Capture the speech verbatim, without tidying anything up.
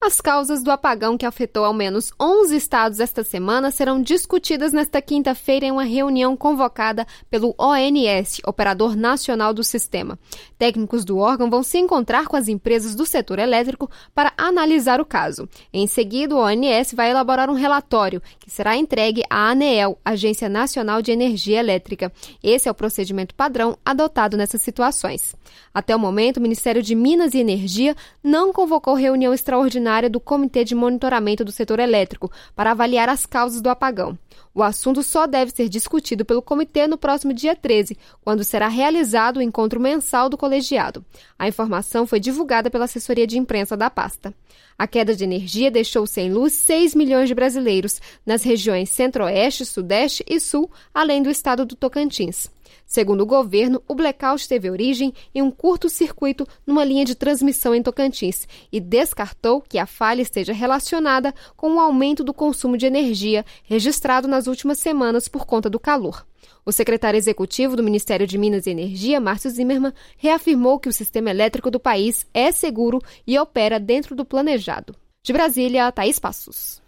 As causas do apagão que afetou ao menos onze estados esta semana serão discutidas nesta quinta-feira em uma reunião convocada pelo O N S, Operador Nacional do Sistema. Técnicos do órgão vão se encontrar com as empresas do setor elétrico para analisar o caso. Em seguida, o O N S vai elaborar um relatório que será entregue à ANEEL, Agência Nacional de Energia Elétrica. Esse é o procedimento padrão adotado nessas situações. Até o momento, o Ministério de Minas e Energia não convocou reunião extraordinária do Comitê de Monitoramento do Setor Elétrico para avaliar as causas do apagão. O assunto só deve ser discutido pelo comitê no próximo dia treze, quando será realizado o encontro mensal do colegiado. A informação foi divulgada pela assessoria de imprensa da pasta. A queda de energia deixou sem luz seis milhões de brasileiros nas regiões Centro-Oeste, Sudeste e Sul, além do estado do Tocantins. Segundo o governo, o blackout teve origem em um curto-circuito numa linha de transmissão em Tocantins e descartou que a falha esteja relacionada com o aumento do consumo de energia registrado nas últimas semanas por conta do calor. O secretário executivo do Ministério de Minas e Energia, Márcio Zimmermann, reafirmou que o sistema elétrico do país é seguro e opera dentro do planejado. De Brasília, Thaís Passos.